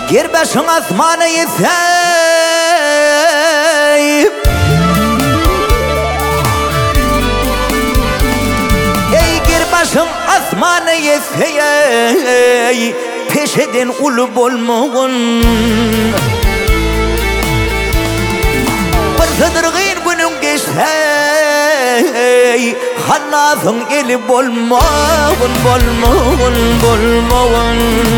Gir başın asmanı yeseyip ey gir başın asmanı yeseyip peşeden ulu bolmağın bir sıdırgın günün geçsey Hannasın eli bolmağın bolmağın bolmağın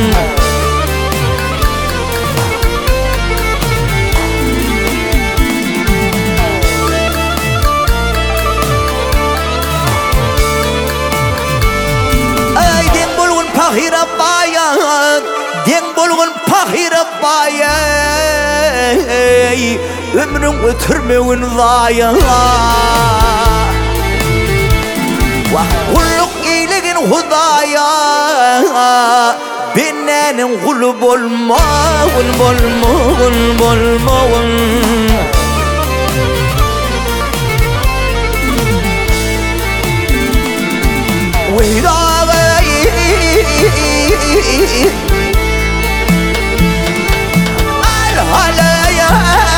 Pahira bayan, den bolgun pahira bayan, ömrün ötürmewin zaya. Vah kulluk iyligin hudaya, bennenin kulu bolmağın bolmağın bolmağın. Al-halaya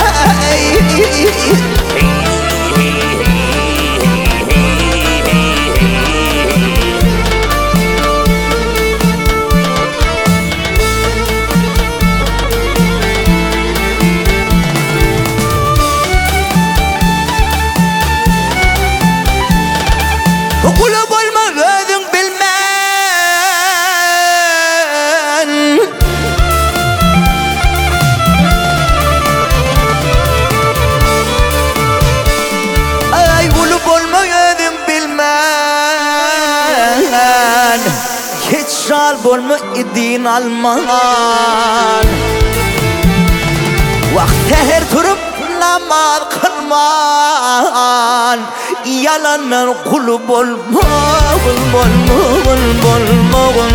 Şal bolma idin alman Vakt seher turup namaz kılman Yalanlar kulu bolmağın bolmağın bolmağın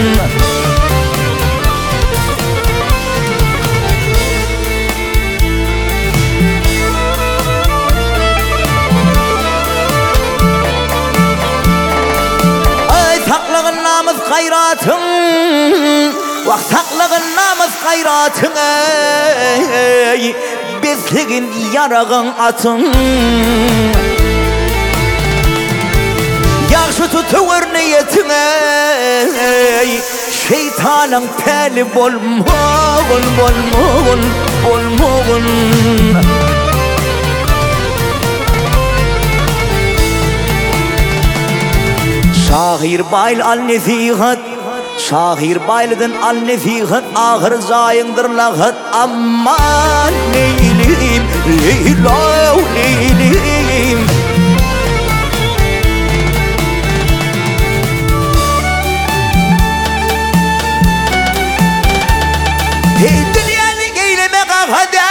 Hayratın vakt saklığın namaz hayratın ey besligin yarağın atın yaxşı tutuver niyetin ey şeytanın peli bolmağın bolmağın bolmağın Şahir bayl al-nesihat Şahir baylidin al-nesihat Ahir zayındır lahat Aman leylim Leylav leylim Hey dünyanı eyleme kahadayım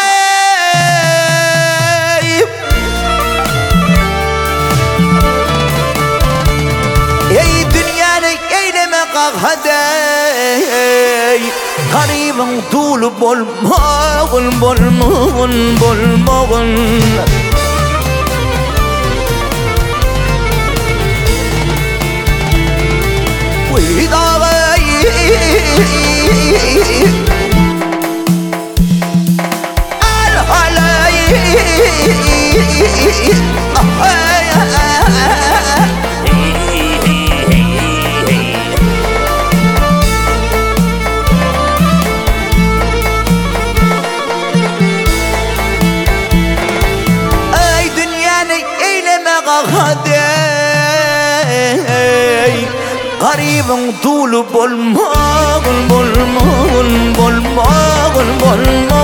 Hadi garibin dulu bolmağın bolmağın bolmağın garibin dulu bolmağın bolmağın bolmağın bolmağın